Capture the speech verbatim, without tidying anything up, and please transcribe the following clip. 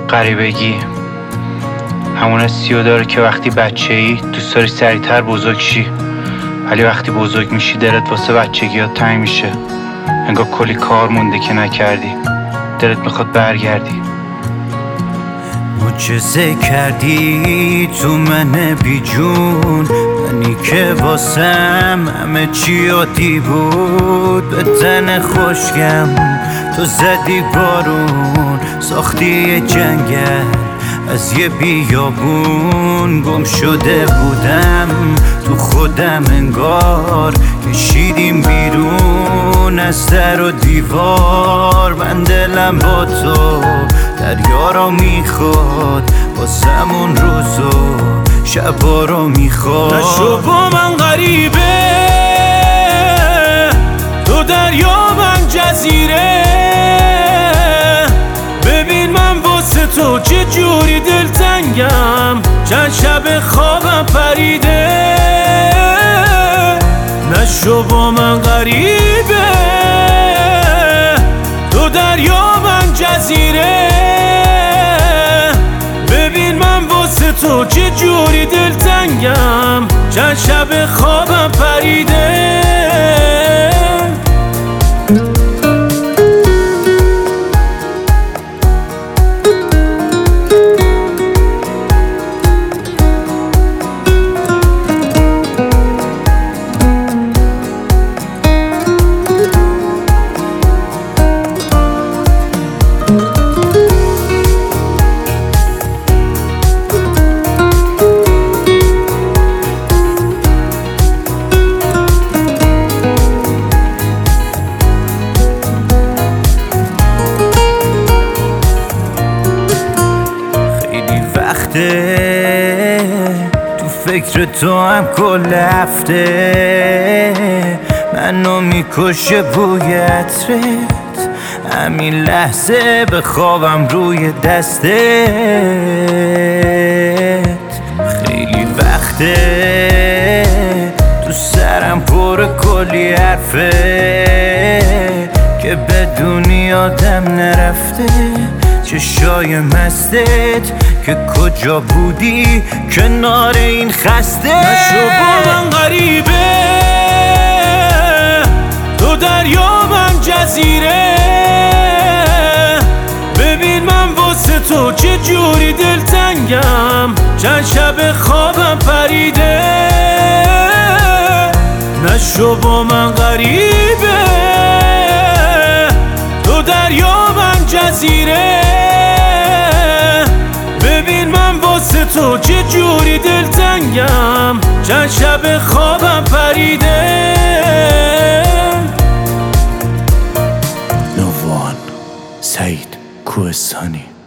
غریبگی همون حسیو داره که وقتی بچه ای دوست داری سریعتر بزرگ شی، ولی وقتی بزرگ میشی دلت واسه بچگی ها تنگ میشه. انگار کلی کار مونده که نکردی، دلت میخواد برگردی. معجزه کردی تو من بی جون، منی که واسم همه چی عادی بود. به تن خوشگم تو زدی بارون، ساختی یه جنگل از یه بیابون. گم شده بودم تو خودم، انگار کشیدیم بیرون از در و دیوار. من دلم با تو دریا رو میخواد، واسمون روز و شبا رو میخواد. نشو با من غریبه، تو دریا من جزیره. ببین من واسه تو چه جوری دلتنگم، چند شب خوابم پریده. نشو با من غریبه، تو دریا من جزیره. ببین من واسه تو چه جوری دلتنگم، چند شب خوابم پریده. تو فکر تو هم کل هفته، منو میکشه بوی عطرت. همین لحظه به خوابم روی دستت. خیلی وقته تو سرم پر کلی حرفه که بدونی آدم نرفته. چشای مستت که کجا بودی کنار این خسته. نشو با من غریبه، تو دریا من جزیره. ببین من واسه تو چه جوری دلتنگم، چند شب خوابم پریده. نشو با من غریبه، تو دریا من جزیره. ببین من واسه تو چه جوری دلتنگم، چند شب خوابم پریده. نووان سعید کوهستانی.